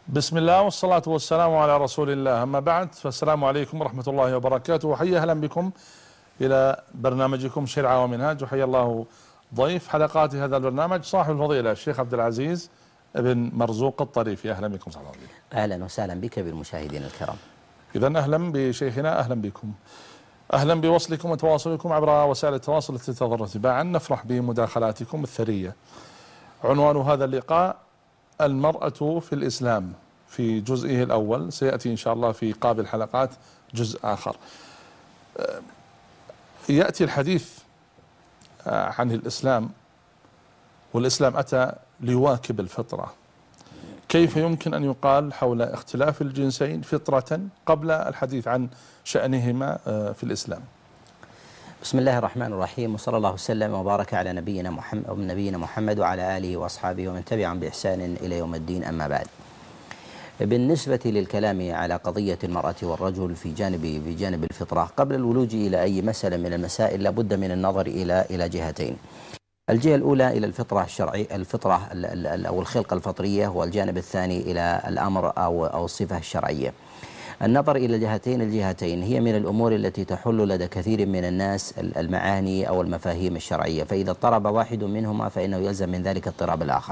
بسم الله والصلاة والسلام على رسول الله. أما بعد، فالسلام عليكم ورحمة الله وبركاته، وحيا أهلا بكم إلى برنامجكم شرعة ومنهاج. وحيا الله ضيف حلقات هذا البرنامج صاحب الفضيلة الشيخ عبد العزيز بن مرزوق الطريفي. أهلا بكم. صلى الله عليه وسلم. أهلا وسهلا بك بالمشاهدين الكرام. إذا أهلا بشيخنا، أهلا بكم، أهلا بوصلكم وتواصلكم عبر وسائل التواصل التي تظهر تباعا. نفرح بمداخلاتكم الثرية. عنوان هذا اللقاء: المرأة في الإسلام، في جزئه الأول. سيأتي إن شاء الله في قابل حلقات جزء آخر. يأتي الحديث عن الإسلام، والإسلام أتى ليواكب الفطرة. كيف يمكن أن يقال حول اختلاف الجنسين فطرة قبل الحديث عن شأنهما في الإسلام؟ بسم الله الرحمن الرحيم، وصلى الله وسلم وبارك على نبينا محمد وعلى آله وأصحابه ومن تبعهم بإحسان إلى يوم الدين. أما بعد، بالنسبة للكلام على قضية المرأة والرجل في جانب الفطرة، قبل الولوج إلى أي مسألة من المسائل لابد من النظر إلى جهتين. الجهة الأولى إلى الفطرة الشرعية، الفطرة أو الخلقة الفطرية، والجانب الثاني إلى الأمر أو الصفة الشرعية. النظر إلى الجهتين هي من الأمور التي تحل لدى كثير من الناس المعاني أو المفاهيم الشرعية، فإذا اضطرب واحد منهما فإنه يلزم من ذلك اضطراب الآخر.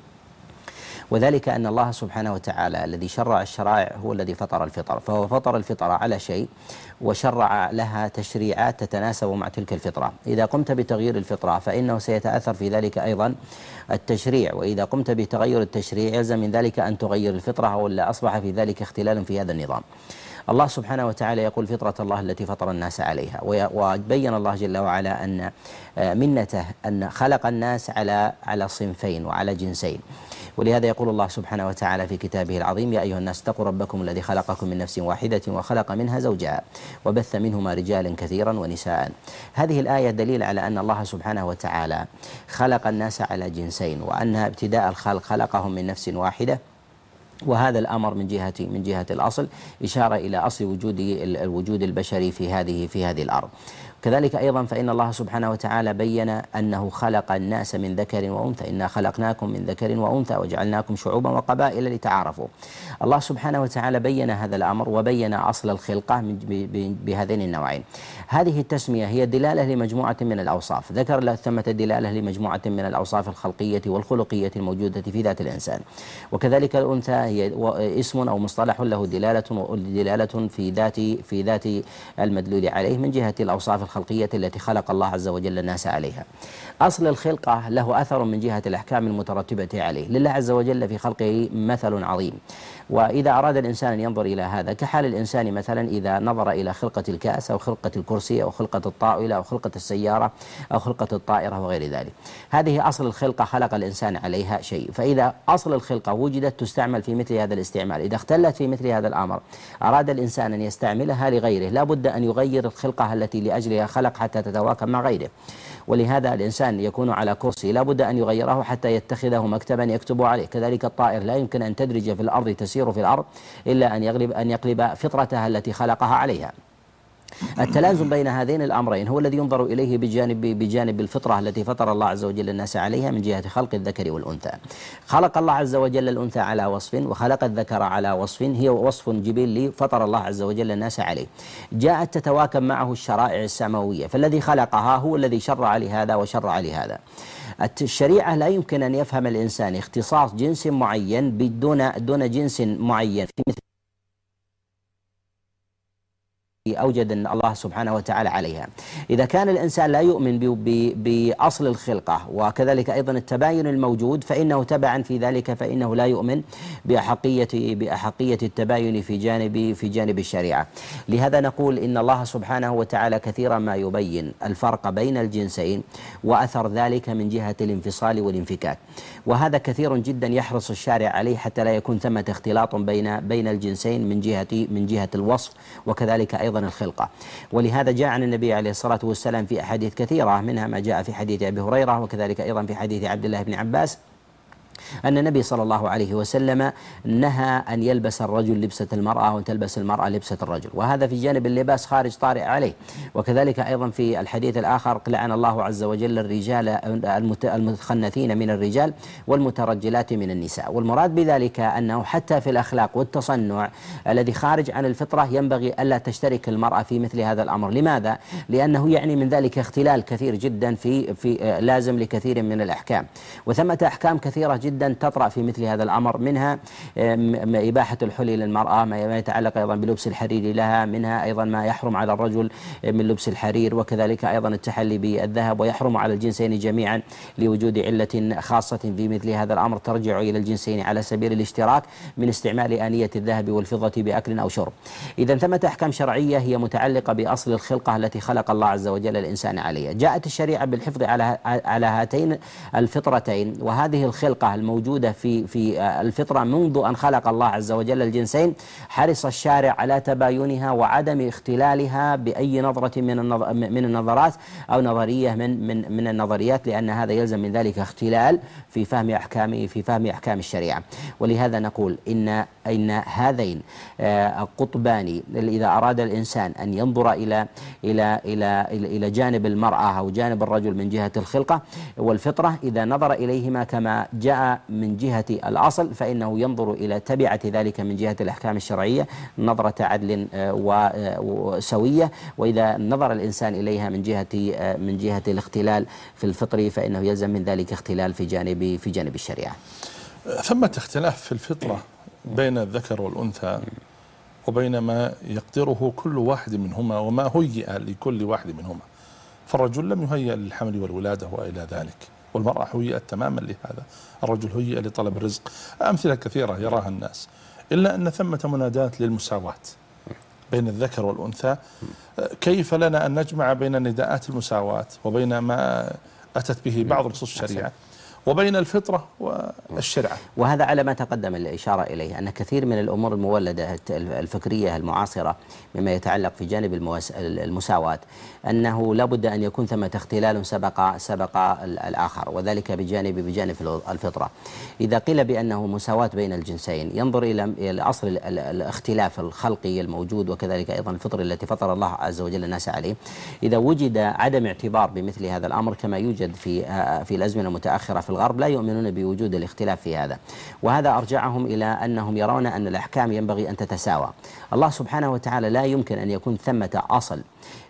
وذلك أن الله سبحانه وتعالى الذي شرع الشرائع هو الذي فطر الفطر، فهو فطر الفطر على شيء وشرع لها تشريعات تتناسب مع تلك الفطرة. إذا قمت بتغيير الفطرة فإنه سيتأثر في ذلك أيضا التشريع، وإذا قمت بتغير التشريع يلزم من ذلك أن تغير الفطرة، ولا أصبح في ذلك اختلال في هذا النظام. الله سبحانه وتعالى يقول: فطرة الله التي فطر الناس عليها. وبين الله جل وعلا أن منته أن خلق الناس على صنفين وعلى جنسين. ولهذا يقول الله سبحانه وتعالى في كتابه العظيم: يا أيها الناس اتقوا ربكم الذي خلقكم من نفس واحدة وخلق منها زوجها وبث منهما رجالا كثيرا ونساء. هذه الآية دليل على أن الله سبحانه وتعالى خلق الناس على جنسين، وأنها ابتداء الخلق خلقهم من نفس واحدة، وهذا الأمر من جهة الأصل إشارة إلى أصل الوجود البشري في هذه الأرض. كذلك أيضا فإن الله سبحانه وتعالى بين أنه خلق الناس من ذكر وأنثى: إنا خلقناكم من ذكر وأنثى وجعلناكم شعوبا وقبائل لتعارفوا. الله سبحانه وتعالى بين هذا الأمر وبين أصل الخلقة بهذين النوعين. هذه التسمية هي دلالة لمجموعة من الأوصاف، ذكر ثمة دلالة لمجموعة من الأوصاف الخلقية والخلقية الموجودة في ذات الإنسان. وكذلك الأنثى هي اسم أو مصطلح له دلالة في ذات المدلول عليه من جهة الأوصاف الخلقية التي خلق الله عز وجل الناس عليها. أصل الخلقة له أثر من جهة الأحكام المترتبة عليه. لله عز وجل في خلقه مثل عظيم، وإذا أراد الإنسان أن ينظر إلى هذا كحال الإنسان مثلا إذا نظر إلى خلقة الكأس أو خلقة الكرسي أو خلقة الطاولة أو خلقة السيارة أو خلقة الطائرة وغير ذلك. هذه أصل الخلقة، خلق الإنسان عليها شيء. فإذا أصل الخلقة وجدت تستعمل في مثل هذا الاستعمال، إذا اختلت في مثل هذا الأمر أراد الإنسان أن يستعملها لغيره، لا بد أن يغير الخلقة التي لأجلها خلق حتى تتواكب مع غيره. ولهذا الإنسان يكون على كرسي لا بد أن يغيره حتى يتخذه مكتبا يكتب عليه. كذلك الطائر لا يمكن أن تدرج في الأرض تسير في الأرض إلا أن يقلب فطرتها التي خلقها عليها. التلازم بين هذين الأمرين هو الذي ينظر إليه بجانب الفطرة التي فطر الله عز وجل الناس عليها من جهة خلق الذكر والأنثى. خلق الله عز وجل الأنثى على وصف وخلق الذكر على وصف، هي وصف جبلي فطر الله عز وجل الناس عليه. جاءت تتواكب معه الشرائع السماوية، فالذي خلقها هو الذي شرع لهذا وشرع لهذا. الشريعة لا يمكن أن يفهم الإنسان اختصاص جنس معين دون جنس معين في مثل أوجد الله سبحانه وتعالى عليها. إذا كان الإنسان لا يؤمن بأصل الخلقة وكذلك أيضا التباين الموجود فإنه تبعا في ذلك فإنه لا يؤمن بأحقية التباين في جانب الشريعة. لهذا نقول إن الله سبحانه وتعالى كثيرا ما يبين الفرق بين الجنسين وأثر ذلك من جهة الانفصال والانفكاك، وهذا كثير جدا يحرص الشارع عليه حتى لا يكون ثمة اختلاط بين الجنسين من جهة الوصف وكذلك أيضا الخلقة. ولهذا جاء عن النبي عليه الصلاة والسلام في أحاديث كثيرة، منها ما جاء في حديث أبي هريرة وكذلك أيضا في حديث عبد الله بن عباس أن النبي صلى الله عليه وسلم نهى أن يلبس الرجل لبسة المرأة وأن تلبس المرأة لبسة الرجل، وهذا في جانب اللباس خارج طارئ عليه. وكذلك أيضا في الحديث الآخر لعن الله عز وجل الرجال المتخنثين من الرجال والمترجلات من النساء. والمراد بذلك أنه حتى في الأخلاق والتصنع الذي خارج عن الفطرة ينبغي ألا تشترك المرأة في مثل هذا الأمر. لماذا؟ لأنه يعني من ذلك اختلال كثير جدا في لازم لكثير من الأحكام، وثمة أحكام كثيرة جدا تطرأ في مثل هذا الأمر، منها إباحة الحلي للمرأة، ما يتعلق أيضا بلبس الحرير لها، منها أيضا ما يحرم على الرجل من لبس الحرير، وكذلك أيضا التحلي بالذهب، ويحرم على الجنسين جميعا لوجود علة خاصة في مثل هذا الأمر ترجع إلى الجنسين على سبيل الاشتراك من استعمال آنية الذهب والفضة بأكل أو شرب. إذا ثمة أحكام شرعية هي متعلقة بأصل الخلقة التي خلق الله عز وجل الإنسان عليها. جاءت الشريعة بالحفظ على هاتين الفطرتين، وهذه الخلقة الموجودة في الفطرة منذ أن خلق الله عز وجل الجنسين حرص الشارع على تباينها وعدم اختلالها بأي نظرة من النظرات أو نظرية من النظريات، لأن هذا يلزم من ذلك اختلال في فهم أحكام الشريعة. ولهذا نقول إن هذين القطبان إذا أراد الإنسان أن ينظر إلى جانب المرأة أو جانب الرجل من جهة الخلقة والفطرة، إذا نظر إليهما كما جاء من جهة الأصل فإنه ينظر إلى تبعة ذلك من جهة الأحكام الشرعية نظرة عدل وسوية. وإذا نظر الإنسان إليها من جهة الاختلال في الفطر فإنه يلزم من ذلك اختلال في جانب الشريعة. ثمة اختلاف في الفطرة بين الذكر والأنثى وبين ما يقدره كل واحد منهما وما هيئ لكل واحد منهما. فالرجل لم يهيئ للحمل والولادة وإلى ذلك، والمرأة هيئت تماما لهذا، الرجل هيئ لطلب الرزق. أمثلة كثيرة يراها الناس، إلا أن ثمة منادات للمساواة بين الذكر والأنثى. كيف لنا أن نجمع بين نداءات المساواة وبين ما أتت به بعض نصوص الشريعة وبين الفطرة والشريعة؟ وهذا على ما تقدم الإشارة إليه، أن كثير من الأمور المولدة الفكرية المعاصرة مما يتعلق في جانب المساواة أنه لابد أن يكون ثمة اختلال سبق الآخر، وذلك بجانب الفطرة. إذا قيل بأنه مساواة بين الجنسين ينظر إلى أصل الاختلاف الخلقي الموجود، وكذلك أيضا الفطر التي فطر الله عز وجل الناس عليه. إذا وجد عدم اعتبار بمثل هذا الأمر كما يوجد في الأزمنة المتأخرة في الغرب، لا يؤمنون بوجود الاختلاف في هذا، وهذا أرجعهم إلى أنهم يرون أن الأحكام ينبغي أن تتساوى. الله سبحانه وتعالى لا يمكن أن يكون ثمة أصل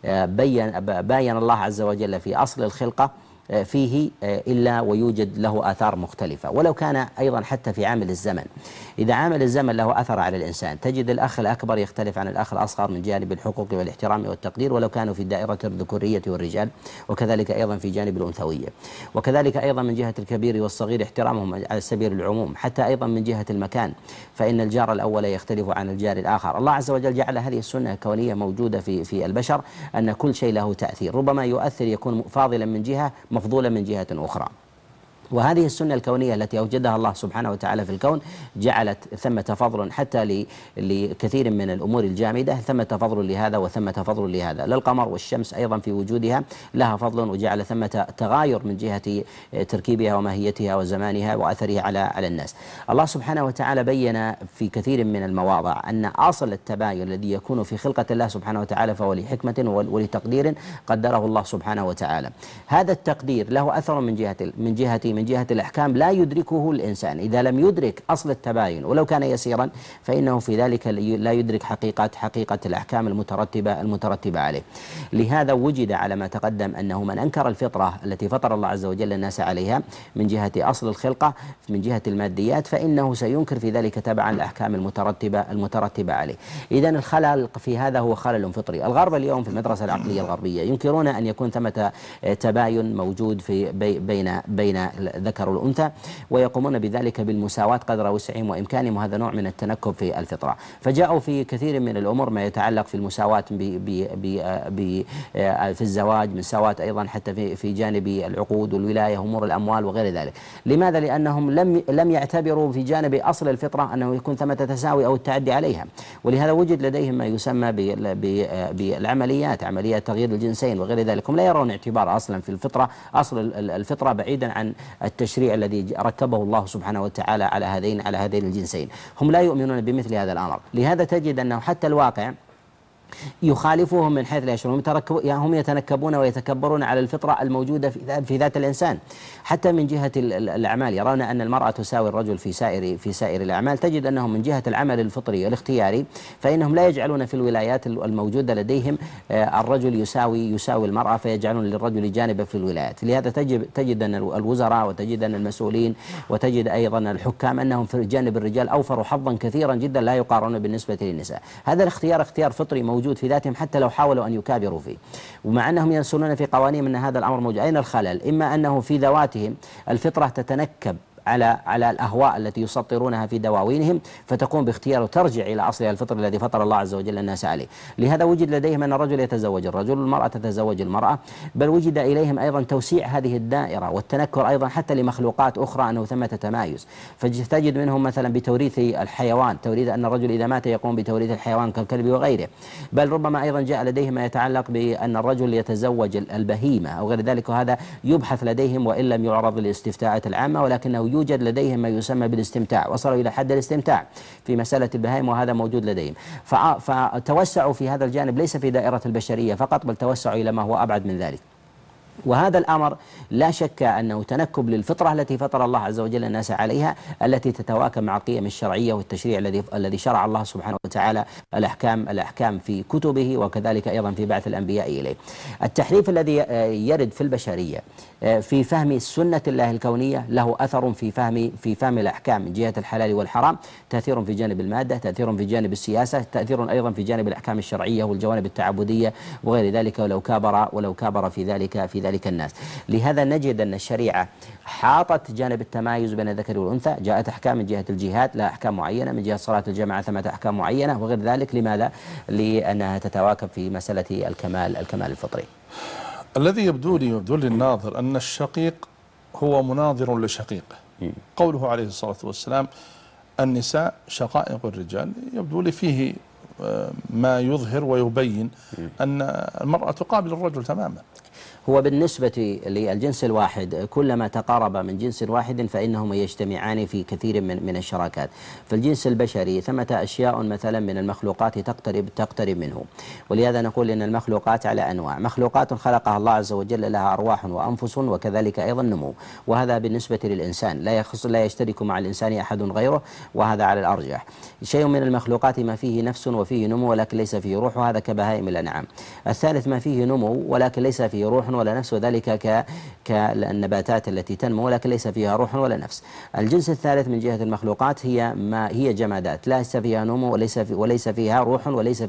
باين الله عز وجل في أصل الخلقة فيه إلا ويوجد له آثار مختلفة، ولو كان أيضا حتى في عامل الزمن. إذا عامل الزمن له أثر على الإنسان، تجد الأخ الأكبر يختلف عن الأخ الأصغر من جانب الحقوق والاحترام والتقدير، ولو كانوا في دائرة الذكورية والرجال، وكذلك أيضا في جانب الأنثوية، وكذلك أيضا من جهة الكبير والصغير احترامهم على سبيل العموم، حتى أيضا من جهة المكان، فإن الجار الأول يختلف عن الجار الآخر. الله عز وجل جعل هذه السنة الكونية موجودة في البشر، أن كل شيء له تأثير، ربما يؤثر يكون فاضلا من جهة مفضولا من جهة أخرى. وهذه السنة الكونية التي أوجدها الله سبحانه وتعالى في الكون جعلت ثمة فضل حتى لكثير من الأمور الجامدة، ثمة فضل لهذا وثمة فضل لهذا. للقمر والشمس أيضا في وجودها لها فضل، وجعل ثمة تغاير من جهة تركيبها وماهيتها وزمانها وأثرها على الناس. الله سبحانه وتعالى بين في كثير من المواضع أن أصل التباين الذي يكون في خلقة الله سبحانه وتعالى فهو لحكمة ولتقدير قدره الله سبحانه وتعالى. هذا التقدير له أثر من جهة الأحكام لا يدركه الإنسان. إذا لم يدرك أصل التباين ولو كان يسيرا فإنه في ذلك لا يدرك حقيقة الأحكام المترتبة عليه. لهذا وجد على ما تقدم أنه من أنكر الفطرة التي فطر الله عز وجل الناس عليها من جهة أصل الخلقة من جهة الماديات، فإنه سينكر في ذلك تبعا الأحكام المترتبة عليه. إذن الخلل في هذا هو خلل فطري. الغرب اليوم في المدرسة العقلية الغربية ينكرون أن يكون ثمة تباين موجود بين الذكر والأنثى، ويقومون بذلك بالمساواة قدر وسعهم وإمكانهم، وهذا نوع من التنكب في الفطرة. فجاءوا في كثير من الأمور ما يتعلق في المساواة في الزواج، مساواة أيضا حتى في جانب العقود والولاية وأمور الأموال وغير ذلك. لماذا؟ لأنهم لم يعتبروا في جانب أصل الفطرة أنه يكون ثمة تساوي أو التعدي عليها، ولهذا وجد لديهم ما يسمى بالعمليات، عمليات تغيير الجنسين وغير ذلك. هم لا يرون اعتبار أصلا في الفطرة، أصل الفطرة بعيدا التشريع الذي ركبه الله سبحانه وتعالى على هذين الجنسين. هم لا يؤمنون بمثل هذا الأمر، لهذا تجد أنه حتى الواقع يخالفهم من حيث لا يشعرون. هم يتنكبون ويتكبرون على الفطرة الموجودة في ذات الإنسان. حتى من جهة الأعمال يرون أن المرأة تساوي الرجل في سائر الأعمال. تجد أنهم من جهة العمل الفطري والاختياري فإنهم لا يجعلون في الولايات الموجودة لديهم الرجل يساوي المرأة، فيجعلون للرجل جانبا في الولايات. لهذا تجد أن الوزراء وتجد أن المسؤولين وتجد أيضا الحكام أنهم في جانب الرجال أوفروا حظا كثيرا جدا لا يقارنون بالنسبة للنساء. هذا الاختيار اختيار فطري موجود في ذاتهم حتى لو حاولوا أن يكابروا فيه، ومع أنهم ينسلون في قوانين أن هذا الأمر موجود. أين الخلل؟ إما أنه في ذواتهم الفطرة تتنكب على الأهواء التي يسطرونها في دواوينهم، فتقوم باختيار وترجع إلى أصلها الفطر الذي فطر الله عز وجل الناس عليه. لهذا وجد لديهم أن الرجل يتزوج الرجل والمرأة تتزوج المرأة، بل وجد إليهم أيضا توسيع هذه الدائرة والتنكر أيضا حتى لمخلوقات أخرى أنه ثمة تمايز. فتجد منهم مثلا بتوريث الحيوان، توريث أن الرجل إذا مات يقوم بتوريث الحيوان كالكلب وغيره، بل ربما أيضا جاء لديهم ما يتعلق بأن الرجل يتزوج البهيمة أو غير ذلك، وهذا يبحث لديهم وإن لم يعرض للاستفتاءات العامة، ولكنه يوجد لديهم ما يسمى بالاستمتاع، وصلوا إلى حد الاستمتاع في مسألة البهائم، وهذا موجود لديهم. فتوسعوا في هذا الجانب ليس في دائرة البشرية فقط، بل توسعوا إلى ما هو أبعد من ذلك. وهذا الأمر لا شك أنه تنكب للفطرة التي فطر الله عز وجل الناس عليها، التي تتواكب مع القيم الشرعية والتشريع الذي شرع الله سبحانه وتعالى الأحكام في كتبه، وكذلك أيضا في بعث الأنبياء إليه. التحريف الذي يرد في البشرية في فهم سنة الله الكونية له أثر في فهم الأحكام من جهة الحلال والحرام، تأثير في جانب المادة، تأثير في جانب السياسة، تأثير أيضا في جانب الأحكام الشرعية والجوانب التعبدية وغير ذلك، ولو كابر في ذلك الناس. لهذا نجد أن الشريعة حاطت جانب التمايز بين الذكر والأنثى، جاءت أحكام من جهة الجهاد لها أحكام معينة، من جهة صلاة الجماعة ثمة أحكام معينة وغير ذلك. لماذا؟ لأنها تتواكب في مسألة الكمال الفطري. الذي يبدو لي الناظر أن الشقيق هو مناظر لشقيقه. قوله عليه الصلاة والسلام النساء شقائق الرجال يبدو لي فيه ما يظهر ويبين أن المرأة تقابل الرجل تماما. هو بالنسبة للجنس الواحد كلما تقارب من جنس واحد فإنهما يجتمعان في كثير من الشراكات. فالجنس البشري ثمة أشياء مثلا من المخلوقات تقترب منه، ولهذا نقول إن المخلوقات على أنواع، مخلوقات خلقها الله عز وجل لها أرواح وأنفس وكذلك أيضا نمو، وهذا بالنسبة للإنسان لا يشترك مع الإنسان أحد غيره، وهذا على الأرجح. شيء من المخلوقات ما فيه نفس وفيه نمو ولكن ليس فيه روح، وهذا كبهائم الأنعام. الثالث ما فيه نمو ولكن ليس فيه روح ولا نفس، وذلك كالنباتات التي تنمو ولكن ليس فيها روح ولا نفس. الجنس الثالث من جهة المخلوقات هي جمادات ليس فيها نمو وليس فيها روح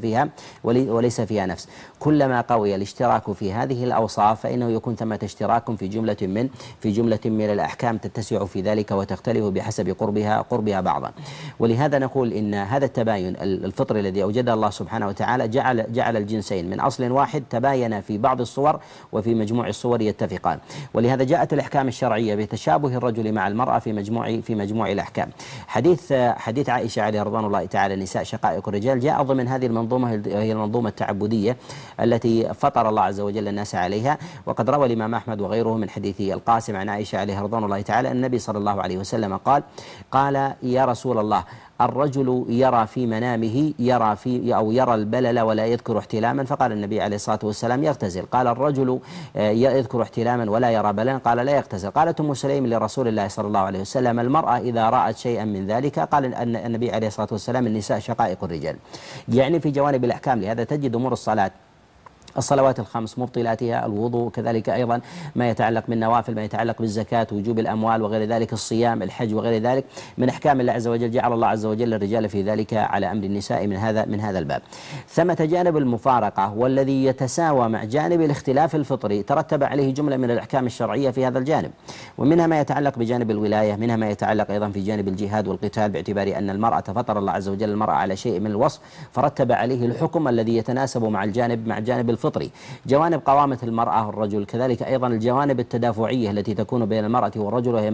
وليس فيها نفس. كلما قوي الاشتراك في هذه الأوصاف فإنه يكون ثمة اشتراك في جملة من الأحكام تتسع في ذلك وتختلف بحسب قربها بعضا. ولهذا نقول إن هذا التباين الفطري الذي أوجده الله سبحانه وتعالى جعل الجنسين من أصل واحد تباين في بعض الصور وفي مجموع الصور يتفقان. ولهذا جاءت الأحكام الشرعية بتشابه الرجل مع المرأة في مجموع الأحكام. حديث عائشة عليه رضوان الله تعالى النساء شقائق الرجال جاء ضمن هذه المنظومة، هي المنظومة التعبدية التي فطر الله عز وجل الناس عليها. وقد روى الإمام أحمد وغيره من حديث القاسم عن عائشة عليه رضوان الله تعالى النبي صلى الله عليه وسلم قال يا رسول الله الرجل يرى في منامه يرى البلل ولا يذكر احتلاما، فقال النبي عليه الصلاة والسلام يغتسل. قال الرجل يذكر احتلاما ولا يرى بللا، قال لا يغتسل. قالت أم سليم لرسول الله صلى الله عليه وسلم المرأة إذا رأت شيئا من ذلك، قال أن النبي عليه الصلاة والسلام النساء شقائق الرجال، يعني في جوانب الأحكام. لهذا تجد أمور الصلوات الخمس مبطلاتها، الوضوء، كذلك أيضا ما يتعلق بالنوافل، ما يتعلق بالزكاة، وجوب الأموال وغير ذلك، الصيام، الحج وغير ذلك من أحكام الله عز وجل. جعل الله عز وجل الرجال في ذلك على أمر النساء من هذا الباب. ثمة جانب المفارقة والذي يتساوى مع جانب الاختلاف الفطري ترتب عليه جملة من الأحكام الشرعية في هذا الجانب، ومنها ما يتعلق بجانب الولاية، منها ما يتعلق أيضا في جانب الجهاد والقتال، باعتبار أن المرأة فطر الله عز وجل المرأة على شيء من الوصف فرتب عليه الحكم الذي يتناسب مع جانب الفطري، جوانب قوامة المرأة والرجل، كذلك أيضا الجوانب التدافعية التي تكون بين المرأة والرجل، وهي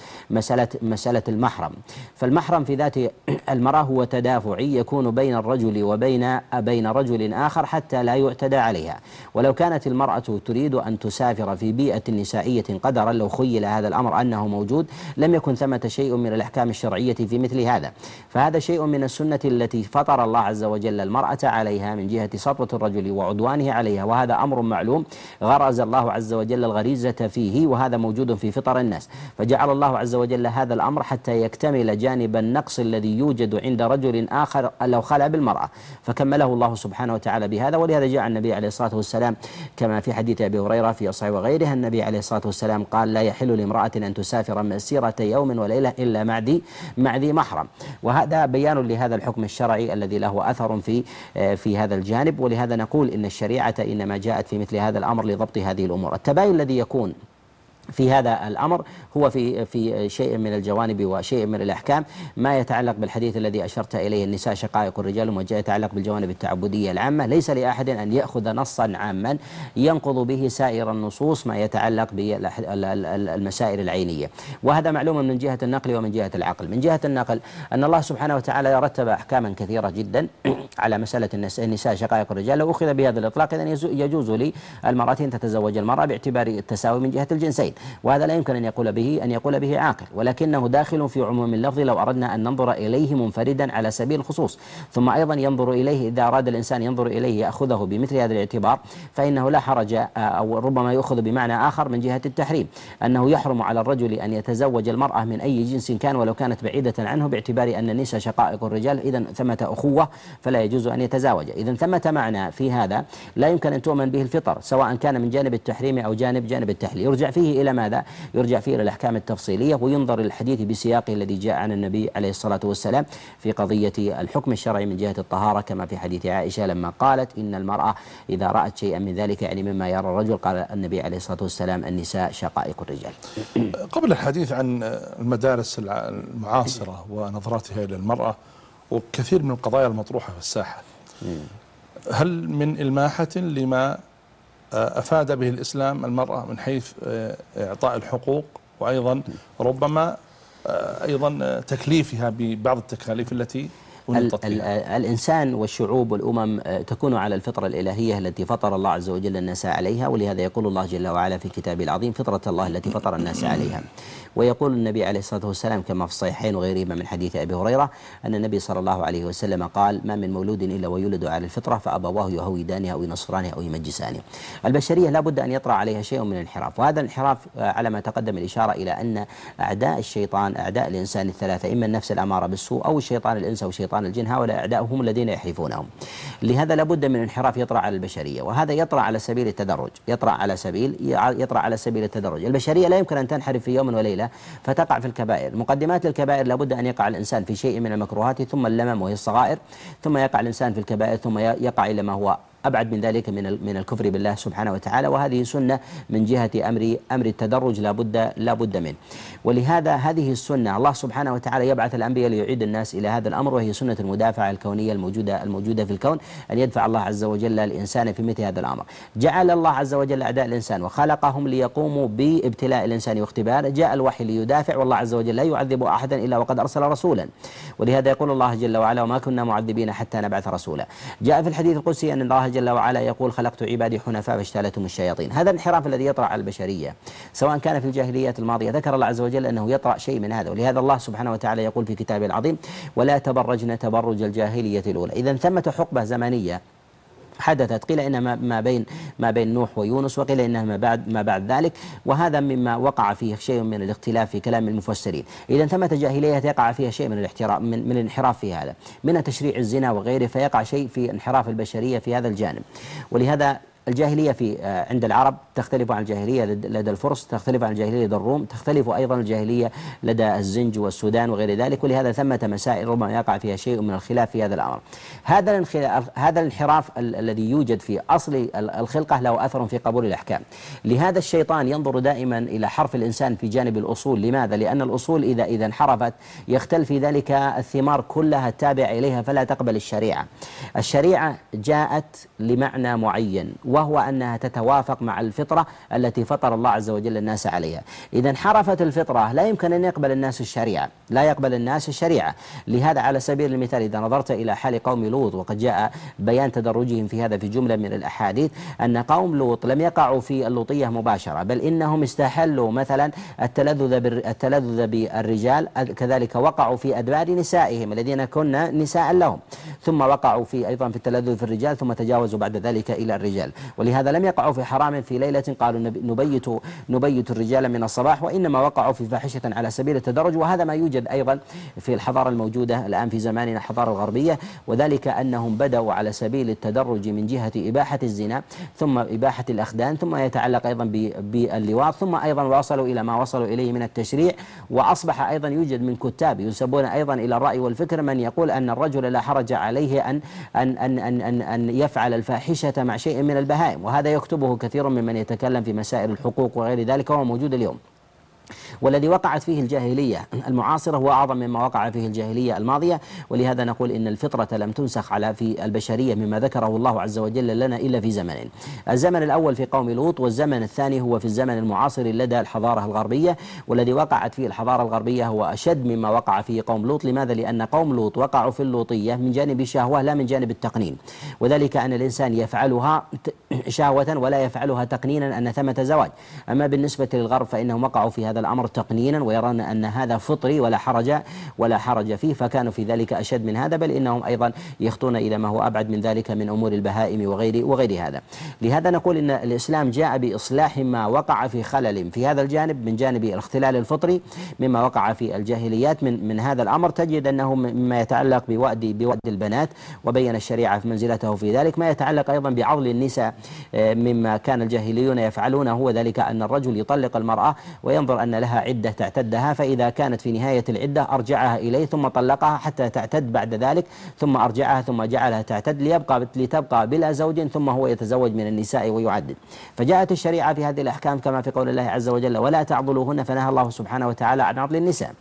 مسألة المحرم. فالمحرم في ذات المرأة هو تدافعي يكون بين الرجل وبين رجل آخر حتى لا يعتدى عليها. ولو كانت المرأة تريد أن تسافر في بيئة نسائية قدرا، لو خيل هذا الأمر أنه موجود، لم يكن ثمة شيء من الأحكام الشرعية في مثل هذا. فهذا شيء من السنة التي فطر الله عز وجل المرأة عليها من جهة سطوة الرجل وعدوانه عليها، وهذا أمر معلوم غرز الله عز وجل الغريزة فيه، وهذا موجود في فطر الناس. فجعل الله عز وجل هذا الأمر حتى يكتمل جانب النقص الذي يوجد عند رجل آخر لو خلى بالمرأة، فكمله الله سبحانه وتعالى بهذا. ولهذا جاء النبي عليه الصلاة والسلام كما في حديث أبي هريرة في الصحيح وغيرها، النبي عليه الصلاة والسلام قال: لا يحل لامرأة أن تسافر مسيرة يوم وليلة إلا مع ذي محرم. وهذا بيان لهذا الحكم الشرعي الذي له أثر في هذا الجانب. ولهذا نقول إن الشريعة إنما جاءت في مثل هذا الأمر لضبط هذه الأمور. التباين الذي يكون في هذا الأمر هو في شيء من الجوانب وشيء من الأحكام ما يتعلق بالحديث الذي أشرت إليه: النساء شقائق الرجال، وما يتعلق بالجوانب التعبدية العامة. ليس لأحد أن يأخذ نصا عاما ينقض به سائر النصوص ما يتعلق بالمسائل العينية، وهذا معلوم من جهة النقل ومن جهة العقل. من جهة النقل أن الله سبحانه وتعالى رتب أحكاما كثيرة جدا على مسألة النساء شقائق الرجال. لو أخذ بهذا الإطلاق إذن يجوز للمرأة أن تتزوج المرأة باعتبار التساوي من جهة الجنسين، وهذا لا يمكن أن يقول به عاقل، ولكنه داخل في عموم اللفظ لو أردنا أن ننظر إليه منفردا على سبيل الخصوص. ثم أيضا ينظر إليه، إذا أراد الإنسان ينظر إليه يأخذه بمثل هذا الاعتبار، فإنه لا حرج، أو ربما يأخذ بمعنى آخر من جهة التحريم، أنه يحرم على الرجل أن يتزوج المرأة من أي جنس كان ولو كانت بعيدة عنه، باعتبار أن النساء شقائق الرجال، إذن ثمة أخوة فلا يجوز أن يتزاوج. إذن ثمة معنى في هذا لا يمكن أن تؤمن به الفطر، سواء كان من جانب التحريم أو جانب التحليل. يرجع فيه إلى ماذا؟ يرجع فيه إلى الأحكام التفصيلية، وينظر الحديث بسياقه الذي جاء عن النبي عليه الصلاة والسلام في قضية الحكم الشرعي من جهة الطهارة، كما في حديث عائشة لما قالت: إن المرأة إذا رأت شيئا من ذلك، يعني مما يرى الرجل، قال النبي عليه الصلاة والسلام: النساء شقائق الرجال. قبل الحديث عن المدارس المعاصرة ونظرتها إلى المرأة وكثير من القضايا المطروحة في الساحة، هل من إلماحة لما أفاد به الإسلام المرأة من حيث إعطاء الحقوق، وأيضا ربما أيضا تكليفها ببعض التكاليف التي الإنسان والشعوب والأمم تكون على الفطرة الإلهية التي فطر الله عز وجل الناس عليها. ولهذا يقول الله جل وعلا في كتابه العظيم: فطرة الله التي فطر الناس عليها. ويقول النبي عليه الصلاة والسلام كما في الصحيحين وغيرهما من حديث أبي هريرة أن النبي صلى الله عليه وسلم قال: ما من مولود إلا ويولد على الفطرة، فأبواه يهودانه أو ينصرانه أو يمجسانه. البشرية لا بد أن يطرأ عليها شيء من الانحراف، وهذا الانحراف على ما تقدم الإشارة إلى أن أعداء الشيطان، أعداء الإنسان الثلاثة، إما النفس الأمارة بالسوء أو الشيطان الإنس أو شيطان الجن، هؤلاء أعداؤهم الذين يحرفونهم. لهذا لا بد من انحراف يطرأ على البشرية، وهذا يطرأ على سبيل التدرج، يطرأ على سبيل التدرج. البشرية لا يمكن أن تنحرف في يوم وليلة فتقع في الكبائر. مقدمات للكبائر لابد أن يقع الإنسان في شيء من المكروهات، ثم اللمم وهي الصغائر، ثم يقع الإنسان في الكبائر، ثم يقع إلى ما هو أبعد من ذلك من الكفر بالله سبحانه وتعالى. وهذه سنة من جهة أمر التدرج لا بد منه. ولهذا هذه السنة الله سبحانه وتعالى يبعث الأنبياء ليعيد الناس إلى هذا الأمر، وهي سنة المدافعة الكونية الموجودة في الكون، أن يدفع الله عز وجل الإنسان في مثل هذا الأمر. جعل الله عز وجل أعداء الإنسان وخلقهم ليقوموا بابتلاء الإنسان واختباره. جاء الوحي ليدافع، والله عز وجل لا يعذب أحدا إلا وقد أرسل رسولا. ولهذا يقول الله جل وعلا: وما كنا معذبين حتى نبعث رسولا. جاء في الحديث القدسي أن الله جل وعلا يقول: خلقت عبادي حنفاء فاجتالتهم الشياطين. هذا الانحراف الذي يطرأ على البشرية سواء كان في الجاهليات الماضية، ذكر الله عز وجل أنه يطرأ شيء من هذا. ولهذا الله سبحانه وتعالى يقول في كتابه العظيم: ولا تبرجن تبرج الجاهلية الأولى. إذا ثمة حقبة زمنية حدثت، قيل إنها ما بين نوح ويونس، وقيل إنها ما بعد ذلك، وهذا مما وقع فيه شيء من الاختلاف في كلام المفسرين. إذا ثمة جاهلية يقع فيها شيء من الانحراف في هذا، من تشريع الزنا وغيره، فيقع شيء في انحراف البشرية في هذا الجانب. ولهذا الجاهلية عند العرب تختلف عن الجاهلية لدى الفرس، تختلف عن الجاهلية لدى الروم، تختلف أيضا الجاهلية لدى الزنج والسودان وغير ذلك. ولهذا ثمة مسائل ربما يقع فيها شيء من الخلاف في هذا الأمر. هذا الانحراف الذي يوجد في أصل الخلقة له أثر في قبول الأحكام. لهذا الشيطان ينظر دائما إلى حرف الإنسان في جانب الأصول. لماذا؟ لأن الأصول إذا انحرفت يختل في ذلك الثمار كلها التابعة إليها، فلا تقبل الشريعة. الشريعة جاءت لمعنى معين، وهو أنها تتوافق مع الفطرة التي فطر الله عز وجل الناس عليها. إذا انحرفت الفطرة لا يمكن أن يقبل الناس الشريعة، لا يقبل الناس الشريعة. لهذا على سبيل المثال إذا نظرت إلى حال قوم لوط، وقد جاء بيان تدرجهم في هذا في جملة من الأحاديث، أن قوم لوط لم يقعوا في اللوطية مباشرة، بل إنهم استحلوا مثلا التلذذ بالرجال، كذلك وقعوا في أدبار نسائهم الذين كن نساء لهم، ثم وقعوا في أيضا في التلذذ في الرجال، ثم تجاوزوا بعد ذلك إلى الرجال. ولهذا لم يقعوا في حرام في ليلة قالوا نبيت الرجال من الصباح، وإنما وقعوا في فاحشة على سبيل التدرج. وهذا ما يوجد أيضا في الحضارة الموجودة الآن في زماننا، الحضارة الغربية، وذلك أنهم بدأوا على سبيل التدرج من جهة إباحة الزنا، ثم إباحة الأخدان، ثم يتعلق أيضا باللواط، ثم أيضا وصلوا إلى ما وصلوا إليه من التشريع. وأصبح أيضا يوجد من كتاب ينسبون أيضا إلى الرأي والفكر من يقول أن الرجل لا حرج عليه أن يفعل الفاحشة مع شيء من البهائم، وهذا يكتبه كثير ممن يتكلم في مسائل الحقوق وغير ذلك، وهو موجود اليوم. والذي وقعت فيه الجاهلية المعاصرة هو أعظم مما وقع فيه الجاهلية الماضية. ولهذا نقول إن الفطرة لم تنسخ في البشرية مما ذكره الله عز وجل لنا إلا في زمنين: الزمن الأول في قوم لوط، والزمن الثاني هو في الزمن المعاصر لدى الحضارة الغربية. والذي وقعت فيه الحضارة الغربية هو أشد مما وقع فيه قوم لوط. لماذا؟ لأن قوم لوط وقعوا في اللوطية من جانب الشهوة لا من جانب التقنين، وذلك أن الإنسان يفعلها شهوة ولا يفعلها تقنينا أن ثمة زواج. أما بالنسبة للغرب فإنهم وقعوا في هذا الأمر تقنينا، ويرون أن هذا فطري ولا حرج فيه، فكانوا في ذلك أشد من هذا، بل إنهم أيضا يخطون إلى ما هو أبعد من ذلك من أمور البهائم وغير هذا. لهذا نقول إن الإسلام جاء بإصلاح ما وقع في خلل في هذا الجانب من جانب الاختلال الفطري مما وقع في الجاهليات من هذا الأمر. تجد أنه مما يتعلق بوأد البنات، وبين الشريعة منزلته في ذلك. ما يتعلق أيضا بعضل النساء مما كان الجاهليون يفعلونه، وذلك أن الرجل يطلق المرأة وينظر أن لها عدة تعتدها، فإذا كانت في نهاية العدة أرجعها إليه ثم طلقها حتى تعتد بعد ذلك، ثم أرجعها ثم جعلها تعتد لتبقى بلا زوج، ثم هو يتزوج من النساء ويعدد. فجاءت الشريعة في هذه الأحكام كما في قول الله عز وجل: ولا تعضلوهن، فنهى الله سبحانه وتعالى عن عضل النساء،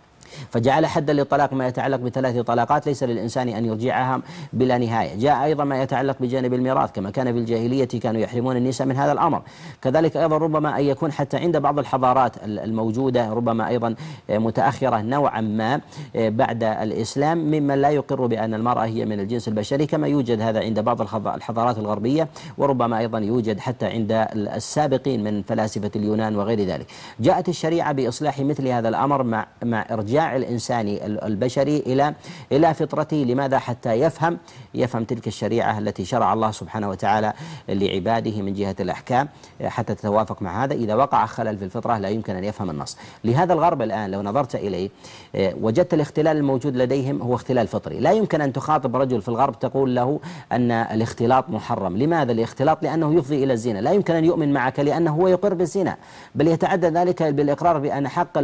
فجعل حدا للطلاق ما يتعلق ب3 طلاقات ليس للإنسان أن يرجعها بلا نهاية. جاء أيضا ما يتعلق بجانب الميراث، كما كان في الجاهلية كانوا يحرمون النساء من هذا الأمر. كذلك أيضا ربما أن يكون حتى عند بعض الحضارات الموجودة ربما أيضا متأخرة نوعا ما بعد الإسلام، ممن لا يقر بأن المرأة هي من الجنس البشري، كما يوجد هذا عند بعض الحضارات الغربية، وربما أيضا يوجد حتى عند السابقين من فلاسفة اليونان وغير ذلك. جاءت الشريعة بإصلاح مثل هذا الأمر مع إرجاع الإنساني البشري إلى فطرته. لماذا؟ حتى يفهم تلك الشريعة التي شرع الله سبحانه وتعالى لعباده من جهة الأحكام حتى تتوافق مع هذا. إذا وقع خلل في الفطرة لا يمكن أن يفهم النص. لهذا الغرب الآن لو نظرت إليه وجدت الاختلال الموجود لديهم هو اختلال فطري. لا يمكن أن تخاطب رجل في الغرب تقول له أن الاختلاط محرم. لماذا الاختلاط؟ لأنه يفضي إلى الزنا. لا يمكن أن يؤمن معك لأنه هو يقر بالزنا، بل يتعدى ذلك بالإقرار بأن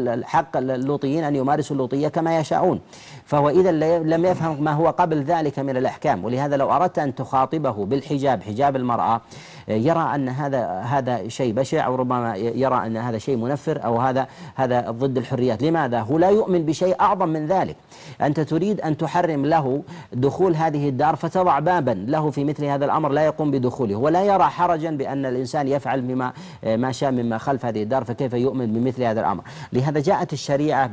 حق اللوطيين أن يمارسوا اللوطية كما يشاءون. فهو إذا لم يفهم ما هو قبل ذلك من الأحكام. ولهذا لو أردت أن تخاطبه بالحجاب، حجاب المرأة، يرى أن هذا شيء بشع، أو ربما يرى أن هذا شيء منفر، أو هذا ضد الحريات. لماذا؟ هو لا يؤمن بشيء أعظم من ذلك. أنت تريد أن تحرم له دخول هذه الدار، فتضع بابا له في مثل هذا الأمر لا يقوم بدخوله، ولا يرى حرجا بأن الإنسان يفعل ما شاء مما خلف هذه الدار، فكيف يؤمن بمثل هذا الأمر؟ لهذا جاءت الشريعة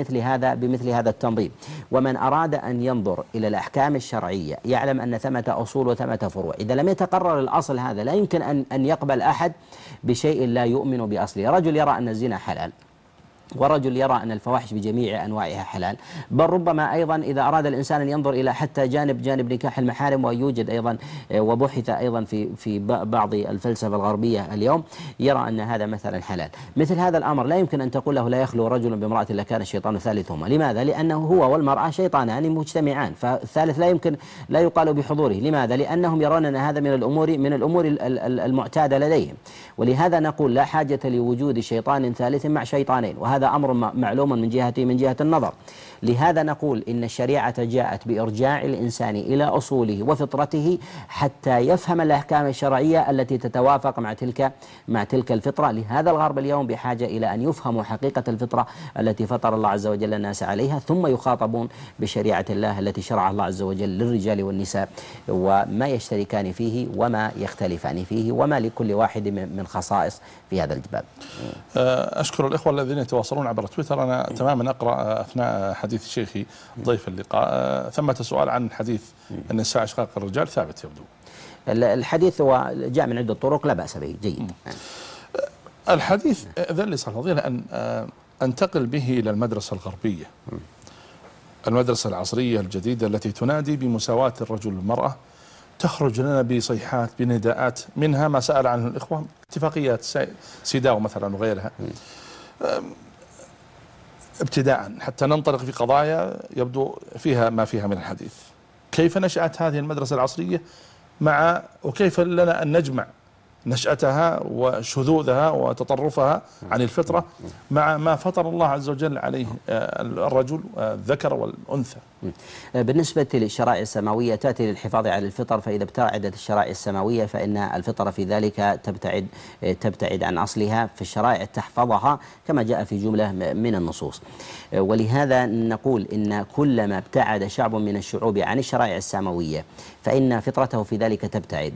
بمثل هذا التنظيم. ومن أراد أن ينظر إلى الأحكام الشرعية يعلم أن ثمة أصول وثمة فروع. إذا لم يتقرر الأصل هذا لا يمكن أن يقبل أحد بشيء لا يؤمن بأصله. رجل يرى أن الزنا حلال، ورجل يرى أن الفواحش بجميع أنواعها حلال، بل ربما أيضا إذا أراد الإنسان أن ينظر إلى حتى جانب نكاح المحارم، ويوجد أيضا وبحث أيضا في بعض الفلسفة الغربية اليوم يرى أن هذا مثلا حلال. مثل هذا الأمر لا يمكن أن تقول له لا يخلو رجل بامرأة إلا كان الشيطان ثالثهما. لماذا؟ لأنه هو والمرأة شيطانان مجتمعان، فالثالث لا يقال بحضوره. لماذا؟ لأنهم يرون أن هذا من الأمور المعتادة لديهم. ولهذا نقول لا حاجة لوجود شيطان ثالث مع شيطانين. وهذا أمر معلوم من جهة النظر. لهذا نقول إن الشريعة جاءت بإرجاع الإنسان إلى أصوله وفطرته حتى يفهم الأحكام الشرعية التي تتوافق مع تلك الفطرة. لهذا الغرب اليوم بحاجة إلى أن يفهموا حقيقة الفطرة التي فطر الله عز وجل الناس عليها، ثم يخاطبون بشريعة الله التي شرعها الله عز وجل للرجال والنساء، وما يشتركان فيه وما يختلفان فيه، وما لكل واحد من خصائص في هذا الباب. أشكر الإخوة الذين يتواصلون عبر تويتر. أنا تماما أقرأ أثناء حديث شيخي ضيف اللقاء ثمة سؤال عن حديث النساء أشقاق الرجال، ثابت يبدو. الحديث هو جاء من عدة طرق لا بأس به، جيد. الحديث ذل لي الفضيلة أن أنتقل به إلى المدرسة الغربية، المدرسة العصرية الجديدة التي تنادي بمساواة الرجل والمرأة، تخرج لنا بصيحات بنداءات، منها ما سأل عنه الإخوة اتفاقيات سيداو مثلا وغيرها، ابتداء حتى ننطلق في قضايا يبدو فيها ما فيها من الحديث. كيف نشأت هذه المدرسة العصرية وكيف لنا أن نجمع نشأتها وشذوذها وتطرفها عن الفطرة مع ما فطر الله عز وجل عليه الرجل الذكر والأنثى؟ بالنسبة للشرائع السماوية تأتي للحفاظ على الفطر، فإذا ابتعدت الشرائع السماوية فإن الفطرة في ذلك تبتعد عن أصلها، في الشرائع تحفظها كما جاء في جملة من النصوص. ولهذا نقول إن كلما ابتعد شعب من الشعوب عن الشرائع السماوية فإن فطرته في ذلك تبتعد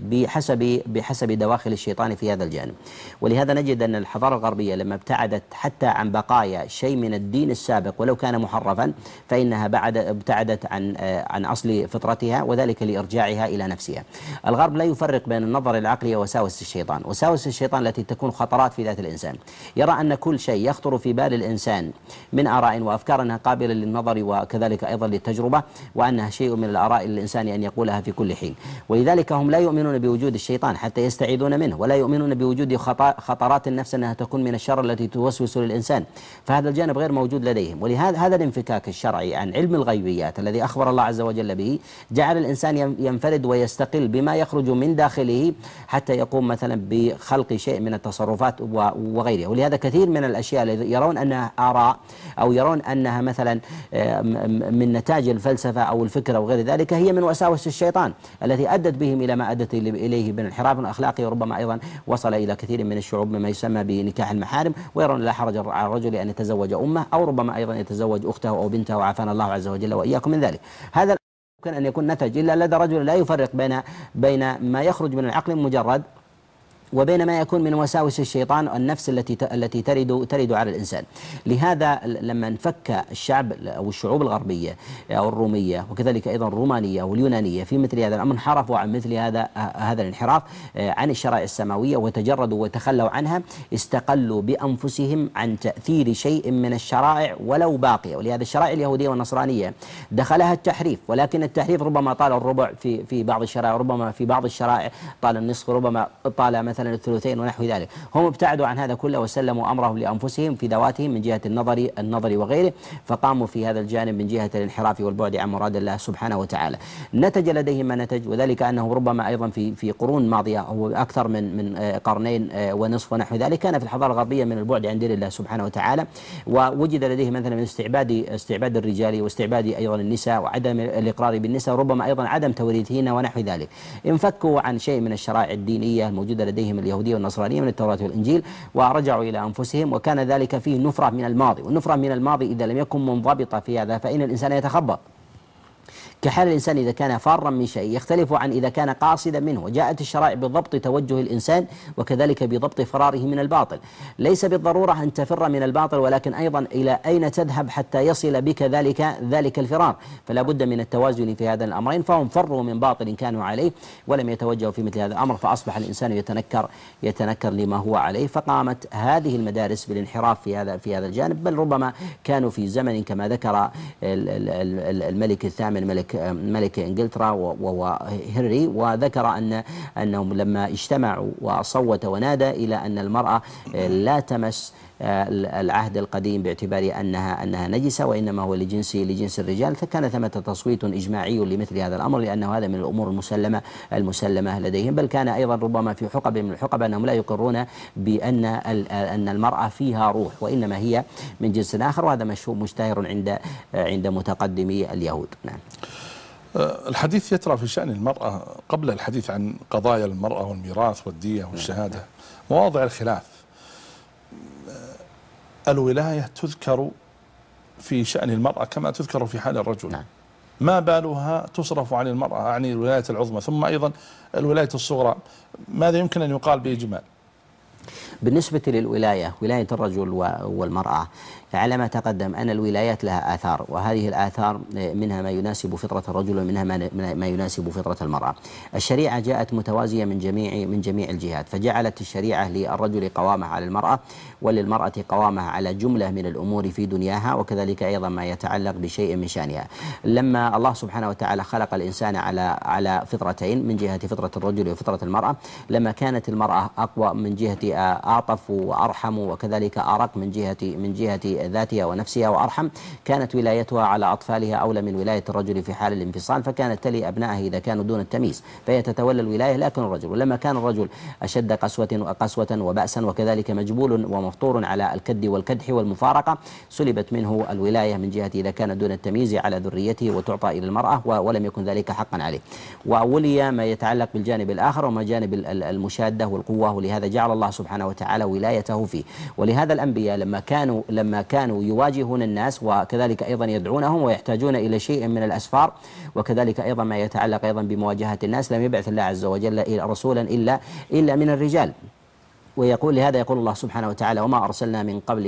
بحسب دواخل الشيطان في هذا الجانب. ولهذا نجد أن الحضارة الغربية لما ابتعدت حتى عن بقايا شيء من الدين السابق ولو كان محرفا فإنها ابتعدت عن أصل فطرتها، وذلك لإرجاعها إلى نفسها. الغرب لا يفرق بين النظر العقلي ووساوس الشيطان. وساوس الشيطان التي تكون خطرات في ذات الإنسان، يرى أن كل شيء يخطر في بال الإنسان من آراء وأفكار أنها قابلة للنظر وكذلك أيضا للتجربة، وأنها شيء من الآراء للإنسان أن يقولها في كل حين. ولذلك هم لا يؤمنون بوجود الشيطان حتى يستعيذون منه، ولا يؤمنون بوجود خطرات النفس أنها تكون من الشر التي توسوس للإنسان، فهذا الجانب غير موجود لديهم. ولهذا هذا الانفكاك الشرعي عن علم الغيبيات الذي أخبر الله عز وجل به جعل الإنسان ينفرد ويستقل بما يخرج من داخله حتى يقوم مثلا بخلق شيء من التصرفات وغيرها. ولهذا كثير من الأشياء التي يرون أنها آراء أو يرون أنها مثلا من نتاج الفلسفة أو الفكر أو غير ذلك هي من وساوس الشيطان التي أدت بهم إلى ما أدت إليه من انحراف أخلاقي، وربما أيضا وصل إلى كثير من الشعوب مما يسمى بنكاح المحارم، ويرون لا حرج على الرجل أن يتزوج أمه أو ربما أيضا يتزوج أخته أو بنته، وعافانا الله عز وجل وإياكم من ذلك. هذا يمكن أن يكون نتج إلا لدى رجل لا يفرق بين ما يخرج من العقل المجرد وبين ما يكون من وساوس الشيطان النفس التي ترد على الإنسان. لهذا لما انفك الشعب أو الشعوب الغربية أو الرومية وكذلك أيضا الرومانية واليونانية في مثل هذا الأمر، انحرفوا عن مثل هذا الانحراف عن الشرائع السماوية وتجردوا وتخلوا عنها، استقلوا بأنفسهم عن تأثير شيء من الشرائع ولو باقية. ولهذا الشرائع اليهودية والنصرانية دخلها التحريف، ولكن التحريف ربما طال الربع في بعض الشرائع، ربما في بعض الشرائع طال النصف، ربما طال مثلا الثلثين ونحو ذلك. هم ابتعدوا عن هذا كله وسلموا أمرهم لأنفسهم في ذواتهم من جهة النظر وغيره، فقاموا في هذا الجانب من جهة الانحراف والبعد عن مراد الله سبحانه وتعالى. نتج لديهم ما نتج، وذلك أنه ربما أيضا في قرون ماضية أو أكثر من قرنين ونصف ونحو ذلك كان في الحضارة الغربية من البعد عن دين الله سبحانه وتعالى، ووجد لديهم مثلا من استعباد الرجال واستعباد أيضا النساء وعدم الإقرار بالنساء، وربما أيضا عدم توريثهن ونحو ذلك. انفكوا عن شيء من الشرائع الدينية الموجودة لديهم اليهودية والنصرانية من التوراة والإنجيل ورجعوا إلى أنفسهم، وكان ذلك فيه نفرة من الماضي. والنفرة من الماضي إذا لم يكن منضبطة في هذا فإن الإنسان يتخبط، كحال الإنسان إذا كان فارا من شيء يختلف عن إذا كان قاصدا منه. وجاءت الشرائع بضبط توجه الإنسان وكذلك بضبط فراره من الباطل. ليس بالضرورة أن تفر من الباطل، ولكن أيضا إلى أين تذهب حتى يصل بك ذلك الفرار، فلا بد من التوازن في هذا الأمرين. فهم فروا من باطل كانوا عليه ولم يتوجهوا في مثل هذا الأمر، فأصبح الإنسان يتنكر لما هو عليه، فقامت هذه المدارس بالانحراف في هذا الجانب. بل ربما كانوا في زمن كما ذكر الملك الثامن ملك إنجلترا وهو هنري، وذكر أنهم لما اجتمعوا وصوت ونادى إلى أن المرأة لا تمس العهد القديم باعتبار أنها نجسة، وإنما هو لجنس الرجال، فكان ثمة تصويت إجماعي لمثل هذا الأمر، لأنه هذا من الأمور المسلمة لديهم. بل كان أيضا ربما في حقب من الحقب أنهم لا يقرون بأن المرأة فيها روح، وإنما هي من جنس آخر، وهذا مشتهر عند متقدمي اليهود. نعم. الحديث يترى في شأن المرأة قبل الحديث عن قضايا المرأة والميراث والدية والشهادة مواضع الخلاف. الولاية تذكر في شأن المرأة كما تذكر في حال الرجل. نعم. ما بالها تصرف عن المرأة، يعني الولاية العظمى، ثم أيضا الولاية الصغرى، ماذا يمكن أن يقال بإجمال؟ بالنسبة للولاية، ولاية الرجل والمرأة، على ما تقدم أن الولايات لها آثار، وهذه الآثار منها ما يناسب فطرة الرجل ومنها ما يناسب فطرة المرأة. الشريعة جاءت متوازية من جميع الجهات، فجعلت الشريعة للرجل قوامة على المرأة، وللمرأة قوامة على جملة من الأمور في دنياها، وكذلك أيضا ما يتعلق بشيء من شأنها. لما الله سبحانه وتعالى خلق الإنسان على فطرتين، من جهة فطرة الرجل وفطرة المرأة، لما كانت المرأة أقوى من جهة أعطف وأرحم، وكذلك أرق من جهة ذاتها ونفسها وأرحم، كانت ولايتها على أطفالها أولى من ولاية الرجل في حال الانفصال، فكانت تلي أبنائها إذا كانوا دون التمييز، فهي تتولى الولاية لكن الرجل. ولما كان الرجل أشد قسوة وبأسا، وكذلك مجبول ومفطور على الكد والكدح والمفارقة، سلبت منه الولاية من جهة إذا كان دون التمييز على ذريته، وتعطى إلى المرأة ولم يكن ذلك حقا عليه. وولي ما يتعلق بالجانب الآخر وما جانب المشادة والقوة، ولهذا جعل الله سبحانه وتعالى ولايته فيه. ولهذا الأنبياء لما كانوا يواجهون الناس، وكذلك أيضا يدعونهم ويحتاجون إلى شيء من الأسفار، وكذلك أيضا ما يتعلق أيضا بمواجهة الناس، لم يبعث الله عز وجل رسولا إلا من الرجال. لهذا يقول الله سبحانه وتعالى: وما أرسلنا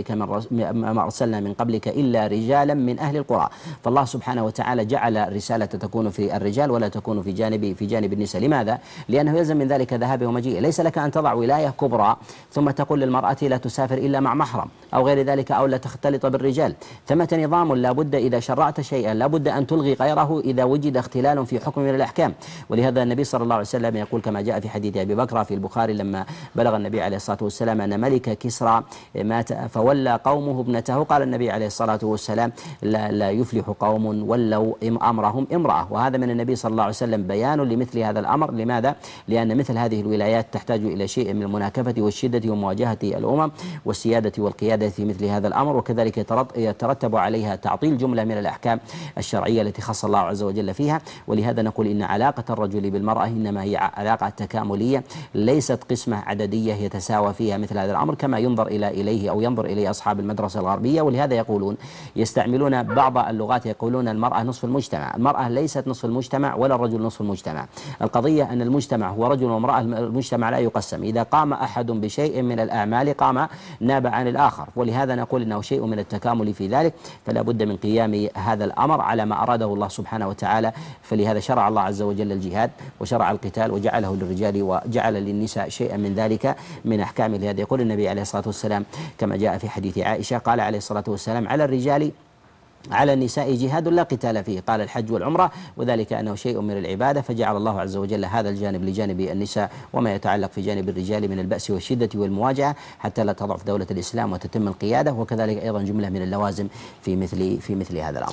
من قبلك إلا رجالا من أهل القرى. فالله سبحانه وتعالى جعل الرسالة تكون في الرجال ولا تكون في جانب النساء. لماذا؟ لأنه يلزم من ذلك ذهاب ومجيء. ليس لك أن تضع ولاية كبرى ثم تقول للمرأة لا تسافر إلا مع محرم أو غير ذلك، أو لا تختلط بالرجال. ثمة نظام لا بد إذا شرعت شيئا لا بد أن تلغي غيره إذا وجد اختلال في حكم من الأحكام. ولهذا النبي صلى الله عليه وسلم يقول كما جاء في حديث أبي بكر في البخاري، لما بلغ النبي عليه الصلاة والسلام أن ملك كسرى مات فولى قومه ابنته، قال النبي عليه الصلاة والسلام: لا يفلح قوم ولوا أمرهم امرأة. وهذا من النبي صلى الله عليه وسلم بيان لمثل هذا الأمر. لماذا؟ لأن مثل هذه الولايات تحتاج إلى شيء من المناكفة والشدة ومواجهة الأمم والسيادة والقيادة في مثل هذا الأمر، وكذلك يترتب عليها تعطيل جملة من الأحكام الشرعية التي خص الله عز وجل فيها. ولهذا نقول إن علاقة الرجل بالمرأة إنما هي علاقة تكاملية، ليست قسمة عددية يتساوى فيها مثل هذا الأمر كما ينظر إليه أصحاب المدرسة الغربية. ولهذا يقولون يستعملون بعض اللغات، يقولون المرأة نصف المجتمع. المرأة ليست نصف المجتمع ولا الرجل نصف المجتمع. القضية أن المجتمع هو رجل وامرأة، المجتمع لا يقسم. إذا قام أحد بشيء من الأعمال قام ناب عن الآخر، ولهذا نقول إنه شيء من التكامل في ذلك، فلا بد من قيام هذا الأمر على ما أراده الله سبحانه وتعالى. فلهذا شرع الله عز وجل الجهاد وشرع القتال وجعله للرجال وجعل للنساء شيئا من ذلك من أحكام. لهذا يقول النبي عليه الصلاة والسلام كما جاء في حديث عائشة، قال عليه الصلاة والسلام: على النساء جهاد لا قتال فيه، قال الحج والعمرة، وذلك أنه شيء من العبادة. فجعل الله عز وجل هذا الجانب لجانب النساء، وما يتعلق في جانب الرجال من البأس والشدة والمواجهة حتى لا تضعف دولة الإسلام وتتم القيادة، وكذلك أيضا جملة من اللوازم في مثل هذا الأمر.